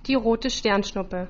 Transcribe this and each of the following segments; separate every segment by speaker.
Speaker 1: Die rote Sternschnuppe.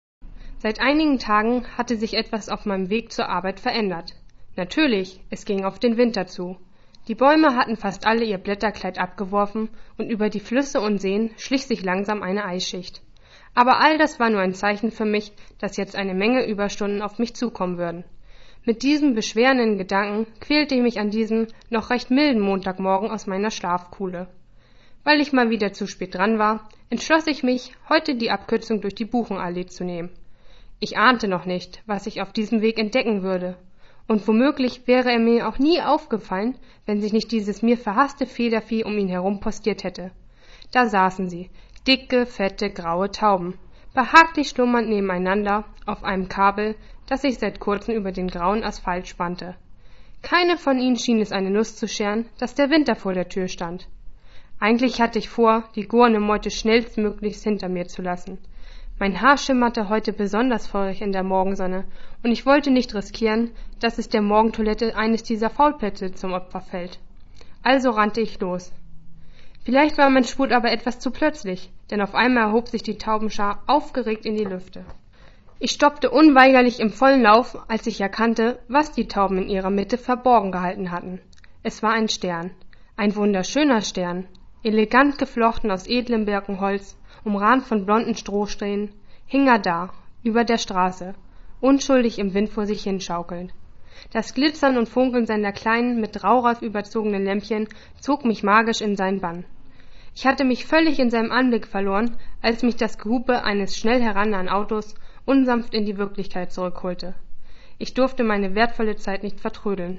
Speaker 1: Seit einigen Tagen hatte sich etwas auf meinem Weg zur Arbeit verändert. Natürlich, es ging auf den Winter zu. Die Bäume hatten fast alle ihr Blätterkleid abgeworfen und über die Flüsse und Seen schlich sich langsam eine Eisschicht. Aber all das war nur ein Zeichen für mich, dass jetzt eine Menge Überstunden auf mich zukommen würden. Mit diesem beschwerenden Gedanken quälte ich mich an diesem noch recht milden Montagmorgen aus meiner Schlafkuhle. Weil ich mal wieder zu spät dran war, entschloss ich mich, heute die Abkürzung durch die Buchenallee zu nehmen. Ich ahnte noch nicht, was ich auf diesem Weg entdecken würde. Und womöglich wäre er mir auch nie aufgefallen, wenn sich nicht dieses mir verhasste Federvieh um ihn herum postiert hätte. Da saßen sie, dicke, fette, graue Tauben, behaglich schlummernd nebeneinander auf einem Kabel, das sich seit kurzem über den grauen Asphalt spannte. Keine von ihnen schien es eine Nuss zu scheren, dass der Winter vor der Tür stand. Eigentlich hatte ich vor, die gorne Meute schnellstmöglichst hinter mir zu lassen. Mein Haar schimmerte heute besonders feurig in der Morgensonne, und ich wollte nicht riskieren, dass es der Morgentoilette eines dieser Faulplätze zum Opfer fällt. Also rannte ich los. Vielleicht war mein Spurt aber etwas zu plötzlich, denn auf einmal erhob sich die Taubenschar aufgeregt in die Lüfte. Ich stoppte unweigerlich im vollen Lauf, als ich erkannte, was die Tauben in ihrer Mitte verborgen gehalten hatten. Es war ein Stern, ein wunderschöner Stern, elegant geflochten aus edlem Birkenholz, umrahmt von blonden Strohsträhnen, hing er da, über der Straße, unschuldig im Wind vor sich hinschaukelnd. Das Glitzern und Funkeln seiner kleinen, mit Raureif überzogenen Lämpchen zog mich magisch in seinen Bann. Ich hatte mich völlig in seinem Anblick verloren, als mich das Gehupe eines schnell herannahen Autos unsanft in die Wirklichkeit zurückholte. Ich durfte meine wertvolle Zeit nicht vertrödeln.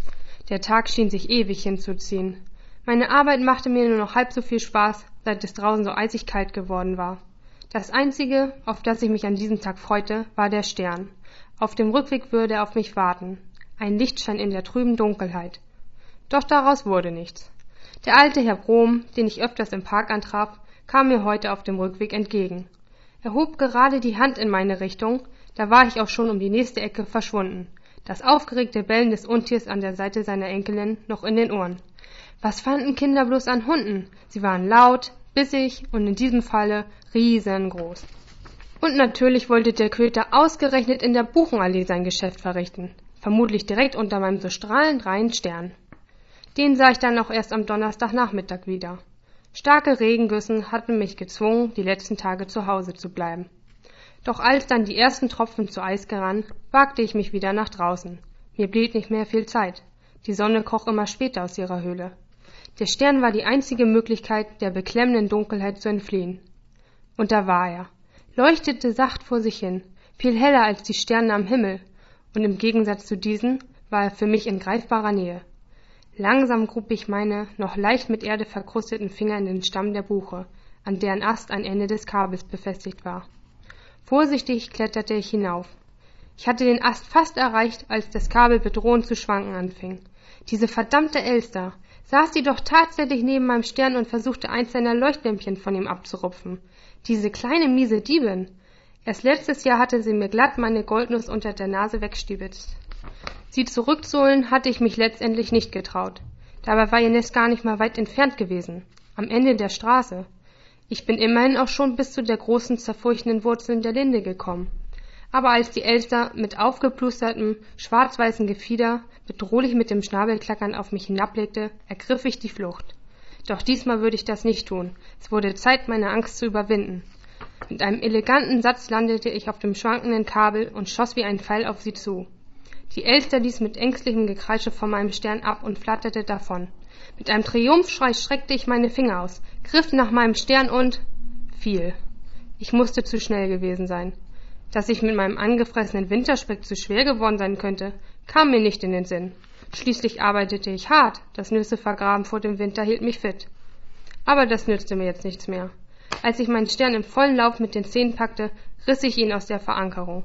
Speaker 1: Der Tag schien sich ewig hinzuziehen. Meine Arbeit machte mir nur noch halb so viel Spaß, seit es draußen so eisig kalt geworden war. Das Einzige, auf das ich mich an diesem Tag freute, war der Stern. Auf dem Rückweg würde er auf mich warten. Ein Lichtschein in der trüben Dunkelheit. Doch daraus wurde nichts. Der alte Herr Brom, den ich öfters im Park antraf, kam mir heute auf dem Rückweg entgegen. Er hob gerade die Hand in meine Richtung, da war ich auch schon um die nächste Ecke verschwunden. Das aufgeregte Bellen des Untiers an der Seite seiner Enkelin noch in den Ohren. Was fanden Kinder bloß an Hunden? Sie waren laut, bissig und in diesem Falle riesengroß. Und natürlich wollte der Köter ausgerechnet in der Buchenallee sein Geschäft verrichten. Vermutlich direkt unter meinem so strahlend reinen Stern. Den sah ich dann auch erst am Donnerstagnachmittag wieder. Starke Regengüssen hatten mich gezwungen, die letzten Tage zu Hause zu bleiben. Doch als dann die ersten Tropfen zu Eis gerann, wagte ich mich wieder nach draußen. Mir blieb nicht mehr viel Zeit. Die Sonne kroch immer später aus ihrer Höhle. Der Stern war die einzige Möglichkeit, der beklemmenden Dunkelheit zu entfliehen. Und da war er, leuchtete sacht vor sich hin, viel heller als die Sterne am Himmel, und im Gegensatz zu diesen war er für mich in greifbarer Nähe. Langsam grub ich meine noch leicht mit Erde verkrusteten Finger in den Stamm der Buche, an deren Ast ein Ende des Kabels befestigt war. Vorsichtig kletterte ich hinauf. Ich hatte den Ast fast erreicht, als das Kabel bedrohend zu schwanken anfing. Diese verdammte Elster! Saß sie doch tatsächlich neben meinem Stern und versuchte, eins seiner Leuchtlämpchen von ihm abzurupfen. Diese kleine miese Diebin! Erst letztes Jahr hatte sie mir glatt meine Goldnuss unter der Nase wegstibitzt. Sie zurückzuholen hatte ich mich letztendlich nicht getraut. Dabei war ihr Nest gar nicht mal weit entfernt gewesen, am Ende der Straße. Ich bin immerhin auch schon bis zu der großen, zerfurchtenden Wurzeln der Linde gekommen. Aber als die Elster mit aufgeplustertem, schwarz-weißen Gefieder bedrohlich mit dem Schnabel klackernd auf mich hinabblickte, ergriff ich die Flucht. Doch diesmal würde ich das nicht tun. Es wurde Zeit, meine Angst zu überwinden. Mit einem eleganten Satz landete ich auf dem schwankenden Kabel und schoss wie ein Pfeil auf sie zu. Die Elster ließ mit ängstlichem Gekreische von meinem Stern ab und flatterte davon. Mit einem Triumphschrei streckte ich meine Finger aus, griff nach meinem Stern und fiel. Ich musste zu schnell gewesen sein. Dass ich mit meinem angefressenen Winterspeck zu schwer geworden sein könnte, kam mir nicht in den Sinn. Schließlich arbeitete ich hart, das Nüsse vergraben vor dem Winter hielt mich fit. Aber das nützte mir jetzt nichts mehr. Als ich meinen Stern im vollen Lauf mit den Zähnen packte, riss ich ihn aus der Verankerung.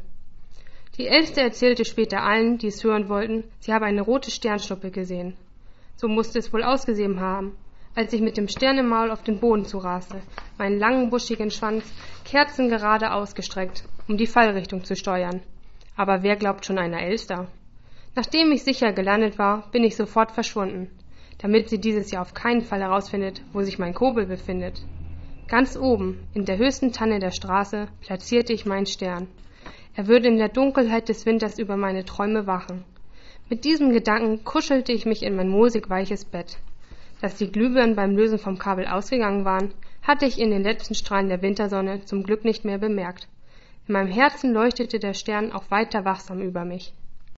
Speaker 1: Die Elster erzählte später allen, die es hören wollten, sie habe eine rote Sternschnuppe gesehen. So musste es wohl ausgesehen haben, als ich mit dem Stern im Maul auf den Boden zuraste, meinen langen, buschigen Schwanz kerzengerade ausgestreckt, um die Fallrichtung zu steuern. Aber wer glaubt schon einer Elster? Nachdem ich sicher gelandet war, bin ich sofort verschwunden, damit sie dieses Jahr auf keinen Fall herausfindet, wo sich mein Kobel befindet. Ganz oben, in der höchsten Tanne der Straße, platzierte ich meinen Stern. Er würde in der Dunkelheit des Winters über meine Träume wachen. Mit diesem Gedanken kuschelte ich mich in mein moosig weiches Bett. Dass die Glühbirnen beim Lösen vom Kabel ausgegangen waren, hatte ich in den letzten Strahlen der Wintersonne zum Glück nicht mehr bemerkt. In meinem Herzen leuchtete der Stern auch weiter wachsam über mich.